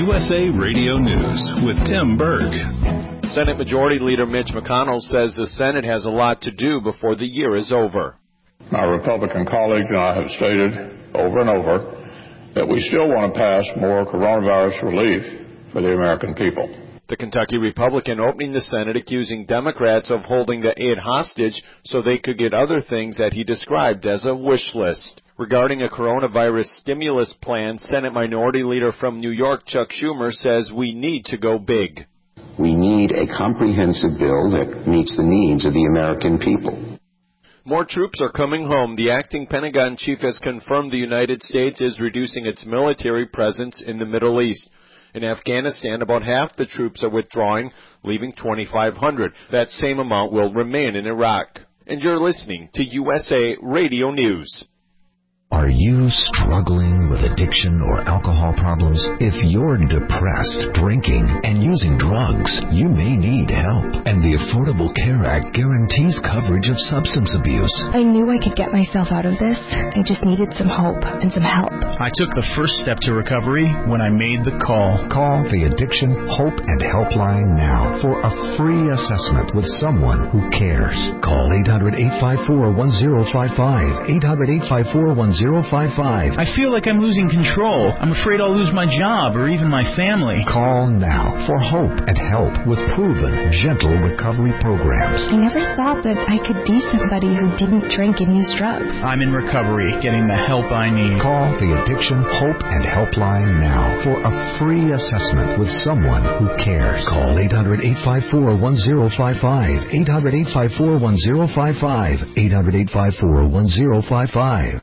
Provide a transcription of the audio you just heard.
USA Radio News with Tim Berg. Senate Majority Leader Mitch McConnell says the Senate has a lot to do before the year is over. My Republican colleagues and I have stated over and over that we still want to pass more coronavirus relief for the American people. The Kentucky Republican opening the Senate accusing Democrats of holding the aid hostage so they could get other things that he described as a wish list. Regarding a coronavirus stimulus plan, Senate Minority Leader from New York, Chuck Schumer, says we need to go big. We need a comprehensive bill that meets the needs of the American people. More troops are coming home. The acting Pentagon chief has confirmed the United States is reducing its military presence in the Middle East. In Afghanistan, about half the troops are withdrawing, leaving 2,500. That same amount will remain in Iraq. And you're listening to USA Radio News. Are you struggling with addiction or alcohol problems? If you're depressed, drinking, and using drugs, you may need help. And the Affordable Care Act guarantees coverage of substance abuse. I knew I could get myself out of this. I just needed some hope and some help. I took the first step to recovery when I made the call. Call the Addiction Hope and Helpline now for a free assessment with someone who cares. Call 800-854-1055. 800-854-1055. I feel like I'm losing control. I'm afraid I'll lose my job or even my family. Call now for hope and help with proven, gentle recovery programs. I never thought that I could be somebody who didn't drink and use drugs. I'm in recovery, getting the help I need. Call the Addiction Hope and Helpline now for a free assessment with someone who cares. Call 800-854-1055. 800-854-1055. 800-854-1055.